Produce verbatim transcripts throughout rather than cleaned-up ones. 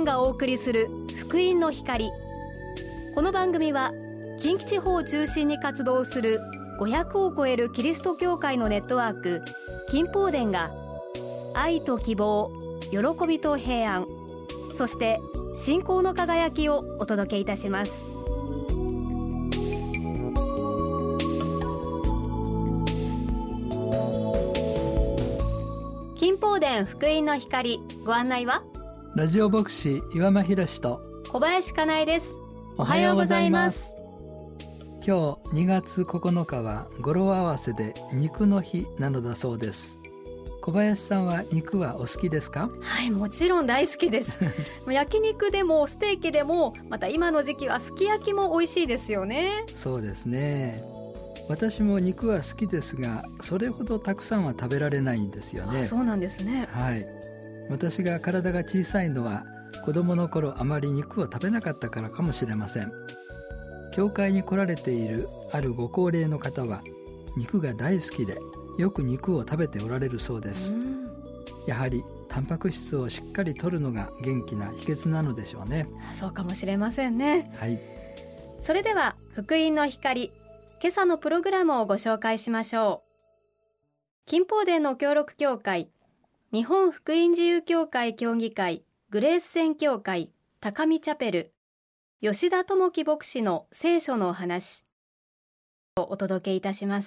電がお送りする福音の光。この番組は近畿地方を中心に活動するごひゃくを超えるキリスト教会のネットワーク近方電が愛と希望、喜びと平安、そして信仰の輝きをお届けいたします。近方電福音の光、ご案内はラジオ牧師岩間博と小林かなえです。おはようございます。 今日にがつここのかは語呂合わせで肉の日なのだそうです。小林さんは肉はお好きですか？ はい、もちろん大好きです焼肉でもステーキでも、また今の時期はすき焼きも美味しいですよね。 そうですね。私も肉は好きですが、それほどたくさんは食べられないんですよね。 そうなんですね。 はい、私が体が小さいのは子供の頃あまり肉を食べなかったからかもしれません。教会に来られているあるご高齢の方は肉が大好きで、よく肉を食べておられるそうです。やはりタンパク質をしっかり摂るのが元気な秘訣なのでしょうね。 そうかもしれませんね。 はい、 それでは福音の光、今朝のプログラムをご紹介しましょう。近方電の協力協会、日本福音自由協会協議会グレース宣教会高見チャペル、吉田智樹牧師の聖書のお話をお届けいたします。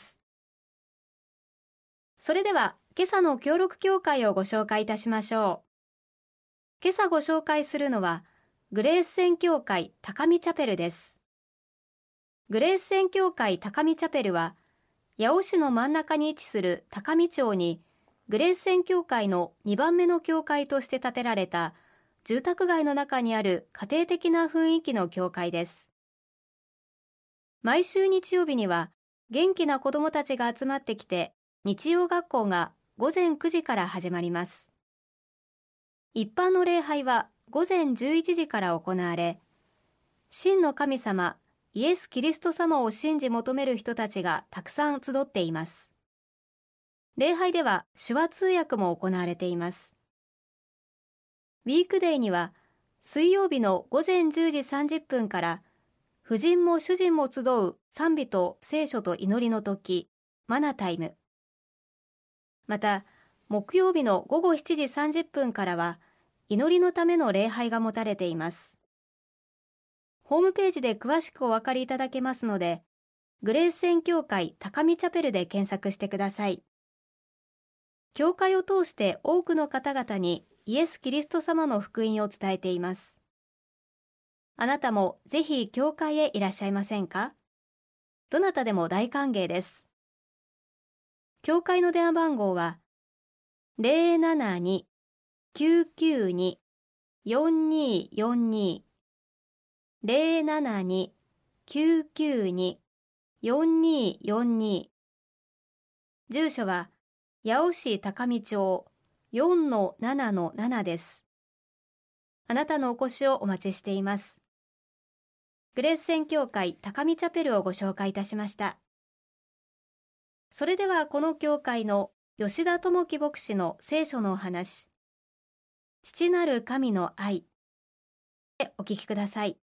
それでは今朝の協力協会をご紹介いたしましょう。今朝ご紹介するのはグレース宣教会高見チャペルです。グレース宣教会高見チャペルは八尾市の真ん中に位置する高見町にグレース宣教会のにばんめの教会として建てられた住宅街の中にある家庭的な雰囲気の教会です。毎週日曜日には元気な子どもたちが集まってきて、日曜学校がごぜんくじから始まります。一般の礼拝はごぜんじゅういちじから行われ、真の神様イエス・キリスト様を信じ求める人たちがたくさん集っています。礼拝では手話通訳も行われています。ウィークデーには水曜日のごぜんじゅうじさんじゅっぷんから婦人も主人も集う賛美と聖書と祈りの時、マナタイム。また木曜日のごごしちじさんじゅっぷんからは祈りのための礼拝が持たれています。ホームページで詳しくお分かりいただけますので、グレース宣教会高見チャペルで検索してください。教会を通して多くの方々にイエス・キリスト様の福音を伝えています。あなたもぜひ教会へいらっしゃいませんか？どなたでも大歓迎です。教会の電話番号は ゼロななに きゅうきゅうに よんにーよんにー ゼロななに きゅうきゅうに よんにーよんにー。住所は八尾市高見町 よんのななのなな です。あなたのお越しをお待ちしています。グレース宣教会高見チャペルをご紹介いたしました。それではこの教会の吉田智樹牧師の聖書のお話、父なる神の愛でお聞きください。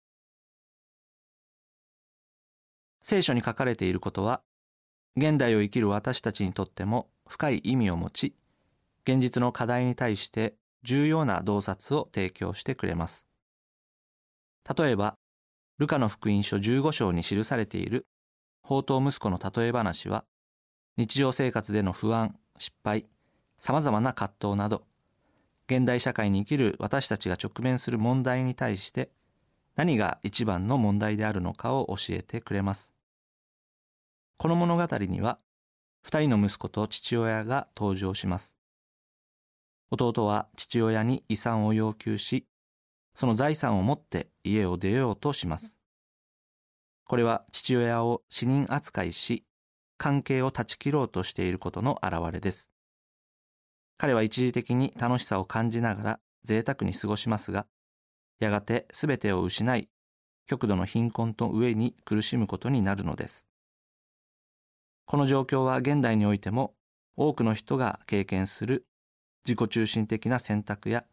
聖書に書かれていることは、現代を生きる私たちにとっても深い意味を持ち、現実の課題に対して重要な洞察を提供してくれます。例えば、ルカの福音書じゅうご章に記されている放蕩息子の例え話は、日常生活での不安、失敗、さまざまな葛藤など、現代社会に生きる私たちが直面する問題に対して何が一番の問題であるのかを教えてくれます。この物語には二人の息子と父親が登場します。弟は父親に遺産を要求し、その財産を持って家を出ようとします。これは父親を死人扱いし、関係を断ち切ろうとしていることの表れです。彼は一時的に楽しさを感じながら贅沢に過ごしますが、やがてすべてを失い、極度の貧困と飢えに苦しむことになるのです。この状況は現代においても多くの人が経験する自己中心的な選択や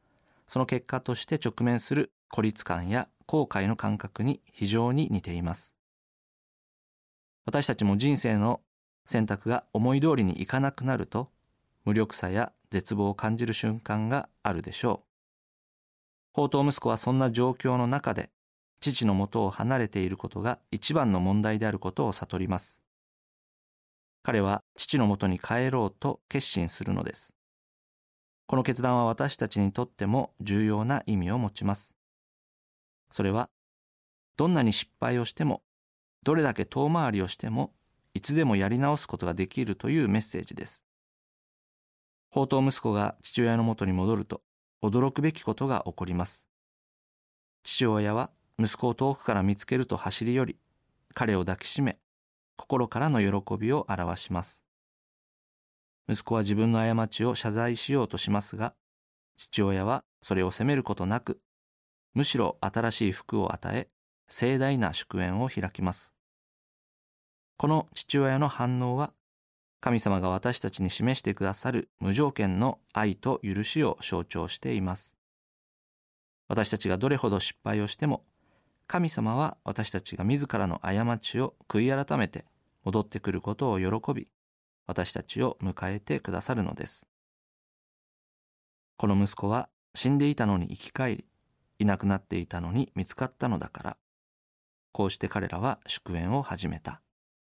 その結果として直面する孤立感や後悔の感覚に非常に似ています。私たちも人生の選択が思い通りにいかなくなると、無力さや絶望を感じる瞬間があるでしょう。放蕩息子はそんな状況の中で、父の元を離れていることが一番の問題であることを悟ります。彼は父の元に帰ろうと決心するのです。この決断は私たちにとっても重要な意味を持ちます。それは、どんなに失敗をしても、どれだけ遠回りをしても、いつでもやり直すことができるというメッセージです。放蕩息子が父親の元に戻ると、驚くべきことが起こります。父親は息子を遠くから見つけると走り寄り、彼を抱きしめ、心からの喜びを表します。息子は自分の過ちを謝罪しようとしますが、父親はそれを責めることなく、むしろ新しい福を与え、盛大な祝宴を開きます。この父親の反応は、神様が私たちに示してくださる無条件の愛と許しを象徴しています。私たちがどれほど失敗をしても、神様は私たちが自らの過ちを悔い改めて戻ってくることを喜び、私たちを迎えてくださるのです。この息子は死んでいたのに生き返り、いなくなっていたのに見つかったのだから、こうして彼らは祝宴を始めた。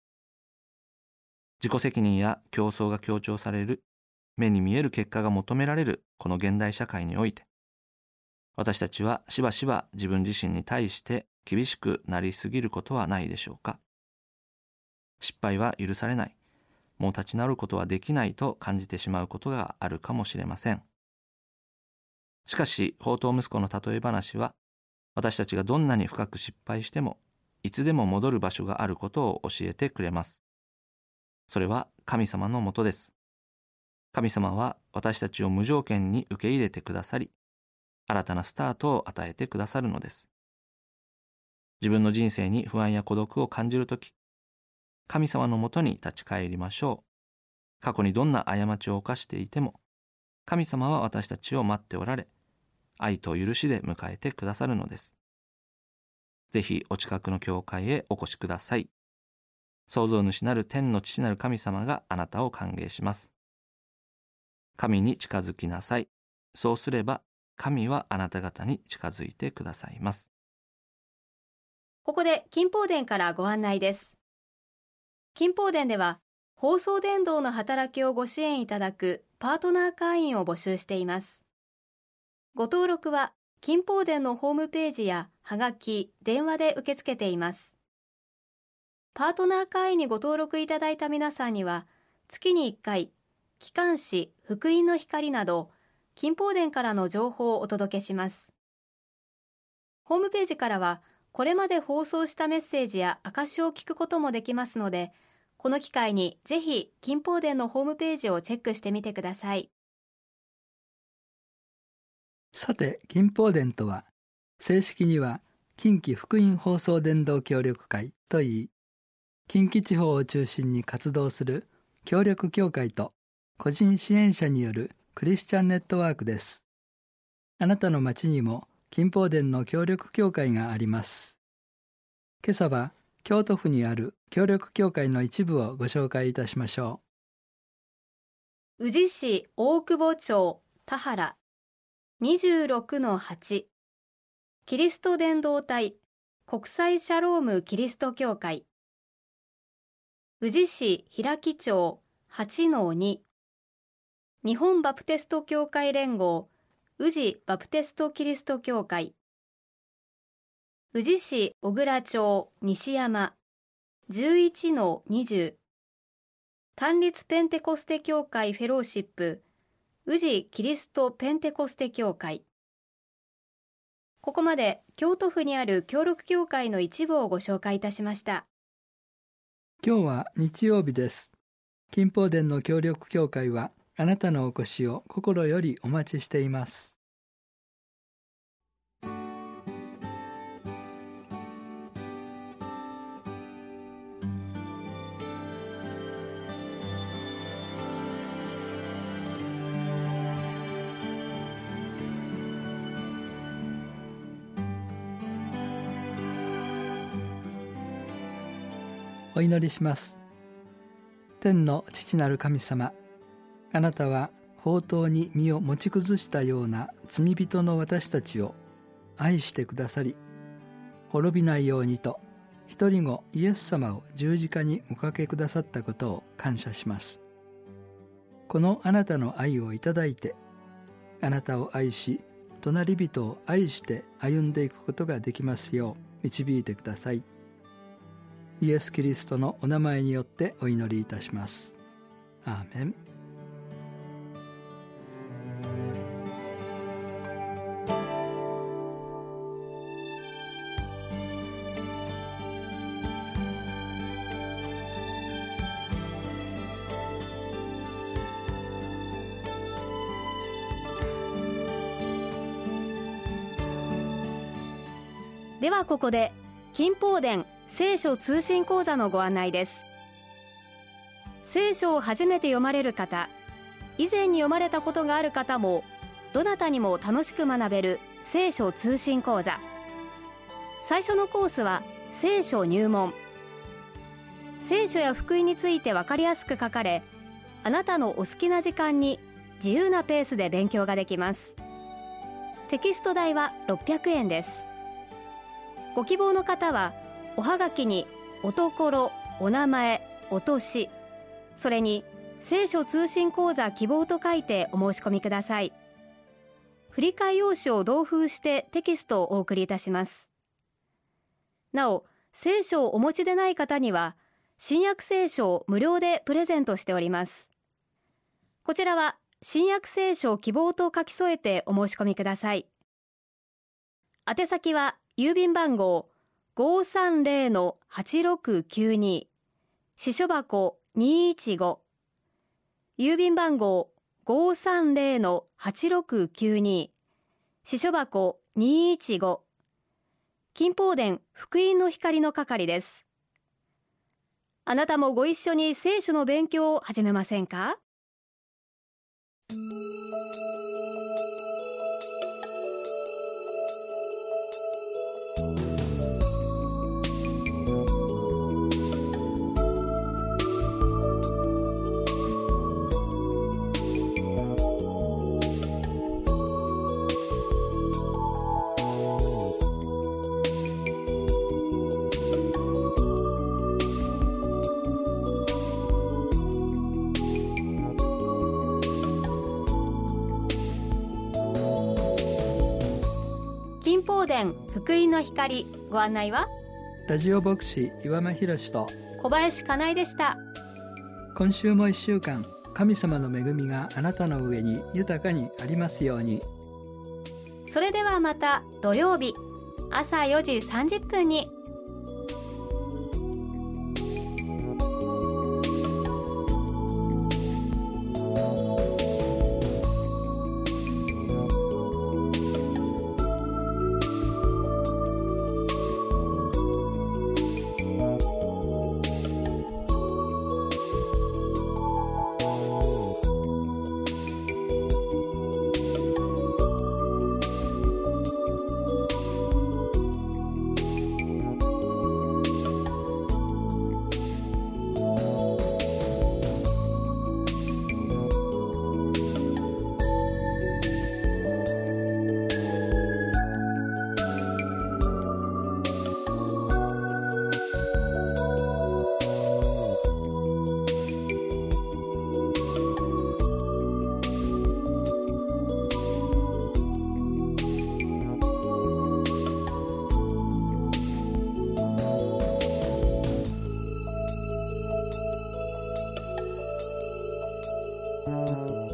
自己責任や競争が強調される、目に見える結果が求められるこの現代社会において、私たちはしばしば自分自身に対して厳しくなりすぎることはないでしょうか。失敗は許されない、もう立ち直ることはできないと感じてしまうことがあるかもしれません。しかし、放蕩息子の例え話は、私たちがどんなに深く失敗しても、いつでも戻る場所があることを教えてくれます。それは神様のもとです。神様は私たちを無条件に受け入れてくださり、新たなスタートを与えてくださるのです。自分の人生に不安や孤独を感じるとき、神様のもとに立ち返りましょう。過去にどんな過ちを犯していても、神様は私たちを待っておられ、愛と許しで迎えてくださるのです。ぜひお近くの教会へお越しください。創造主なる天の父なる神様があなたを歓迎します。神に近づきなさい。そうすれば神はあなた方に近づいてくださいます。 ここで金宝殿からご案内です。金宝殿では放送伝道の働きをご支援いただくパートナー会員を募集しています。ご登録は金宝殿のホームページやはがき、電話で受け付けています。パートナー会員にご登録いただいた皆さんには、月にいっかい、機関誌福音の光など、金宝殿からの情報をお届けします。ホームページからは、これまで放送したメッセージや証しを聞くこともできますので、この機会にぜひ金宝殿のホームページをチェックしてみてください。 さて、金宝殿とは、正式には近畿福音放送伝道協力会といい、近畿地方を中心に活動する協力協会と個人支援者によるクリスチャンネットワークです。あなたの町にも金宝殿の協力協会があります。今朝は京都府にある協力協会の一部をご紹介いたしましょ宇治市大久保町田原 にじゅうろくのはち キリスト伝道隊国際シャロームキリスト教会、宇治市平木町 はちのに 日本バプテスト教会連合宇治バプテストキリスト教会、宇治市小倉町西山 じゅういちのにじゅう 単立ペンテコステ教会フェローシップ宇治キリストペンテコステ教会。ここまで京都府にある協力教会の一部をご紹介いたしました。 う。今日は日曜日です。金宝殿の協力協会はあなたのお越しを心よりお待ちしています。 お祈りします。天の父なる神様、あなたは放蕩に身を持ち崩したような罪人の私たちを愛してくださり、滅びないようにと一人子イエス様を十字架におかけくださったことを感謝します。このあなたの愛をいただいて、あなたを愛し、隣人を愛して歩んでいくことができますよう導いてください。イエス・キリストのお名前によってお祈りいたします。アーメン。 ではここで金宝殿聖書通信講座のご案内です。聖書を初めて読まれる方、以前に読まれたことがある方もどなたにも楽しく学べる聖書通信講座。最初のコースは聖書入門。聖書や福音について分かりやすく書かれ、あなたのお好きな時間に自由なペースで勉強ができます。テキスト代はろっぴゃくえんです。ご希望の方はおはがきにおところ、お名前、お年、それに聖書通信講座希望と書いてお申し込みください。振替用紙を同封してテキストをお送りいたします。なお、聖書をお持ちでない方には新約聖書を無料でプレゼントしております。こちらは新約聖書希望と書き添えてお申し込みください。宛先は郵便番号 ごーさんぜろのはちろくきゅうに、支所箱にいちご、郵便番号 ごーさんぜろのはちろくきゅうに、支所箱にいちご、金宝殿福音の光の係です。あなたもご一緒に聖書の勉強を始めませんか？金宝殿福音の光、ご案内はラジオ牧師岩間博と小林かなえでした。 今週も一週間、神様の恵みがあなたの上に豊かにありますように。 それではまた土曜日朝よじさんじゅっぷんに。 うん。